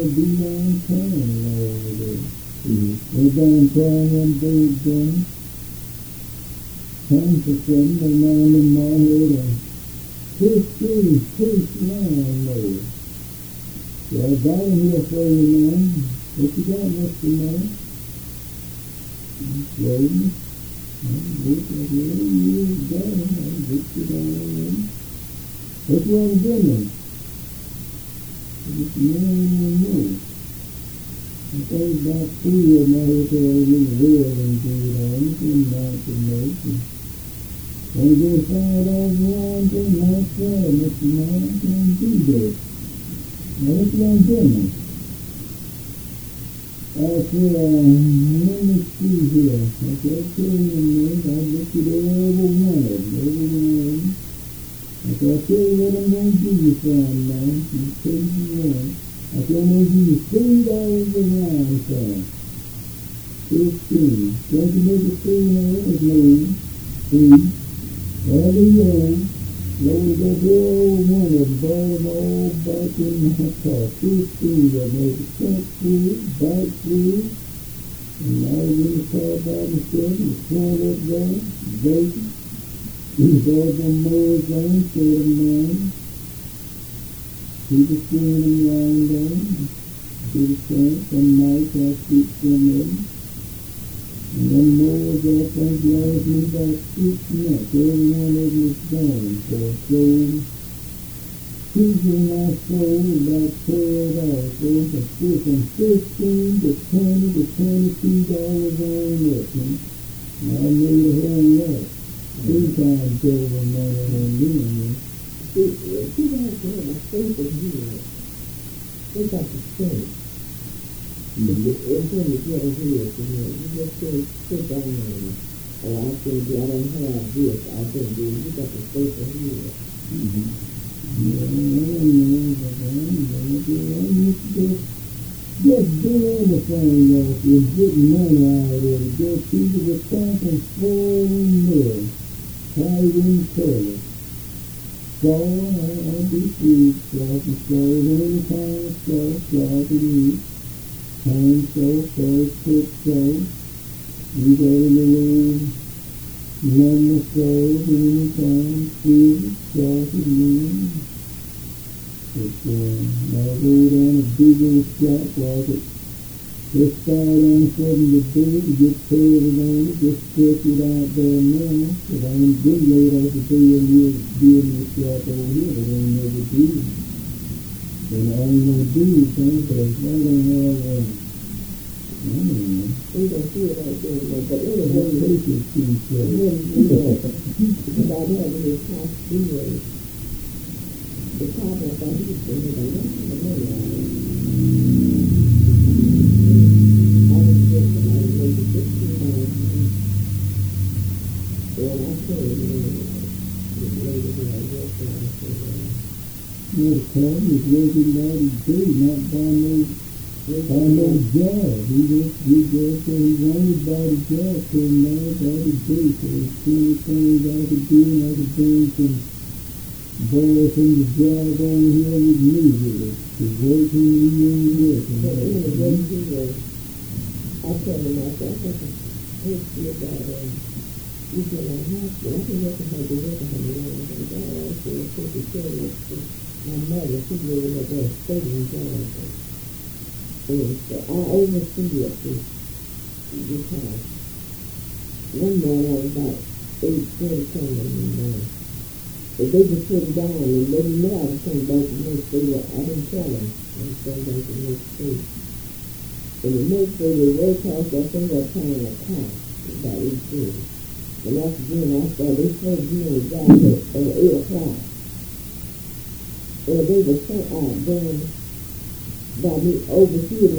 be downtown over there. They downtown one day again. Time for something, they mind in my head a 15-piece lawnmower. So I got him here for you now. What you got, Mr. Man? He's waiting. I'm looking at you got him. I'm looking at him. What you want to do now? Mr. Man, I think about 3 of them out there in the world and do it on it and not to make it. When you get fired off one thing outside, Mr. Man, I can't do that. Now, what you want to do now? I said, let me see here. I said, okay, I'll look at every one of them, I said, I'll tell you what I'm going to do you from now. You tell me what. I said, I'm going to give you $3 a round for 15. Don't you make it $3 no. 3. All the old. Loaded up every one of them, brought them all back in my car. 15 of them. Made the front full, back full. And I was in the car by myself. The front up there, vacant. These all them mowers on, set them down. People seeing them lying down. To the front, some nights I shoot some of them. And them mowers, I think, last me about 6 months. Every one of them is gone. So I sold, choosing I sold about $12. So from 15 to 20 to $22 on up. And I made a whole lot. 3 times over money on doing this. You guys have a faith in you. They got the strength. Everything you get over here, you just sit down and, oh, I think I don't have this, I don't do it. You got the faith in you. Just do anything else. Just get money out of it. Just people with something full mill. Tied in color. So I'll be free. So I can show any kind of stuff. So I can eat. Hand soap, first cook soap. You go to the room. Number soap, anytime. Food, sausage, meat. It's now go down a big old shop like it. Just start on something to do to get started on it. Just stretch it out there now. But I ain't been laid off to be in here doing this shop over here, but I ain't never do it. And I ain't gonna do anything because I don't have I don't know. We don't see it like that, but What anyway, take it to so? about having this house anyway. The problem about he was saying that I want the money out of it. I was just somebody making $15. And I told him, the lady who I worked on, I said, The problem is working by the day, not by no job. He just said he wanted by the job, so now by the day. So there's plenty of things I could do, and I could bring some boys from the job over here with me with it. To work and we ain't working. but anyway, I told him, I said, I think it's good that you get a hospital. I can work in her, do work in her, I said, it's supposed to tell you, my mother, she really like that statement down. And so I oversee it this house. One morning I was about 8:40 coming in the morning. But they just put it down and let me know I was coming back the next day. I didn't tell them I was coming back the next day. And the next day they worked out, I think I found a car about 8:30. And after then I started, they supposed to be on the job at 8 o'clock. And they were so out done by me overseeing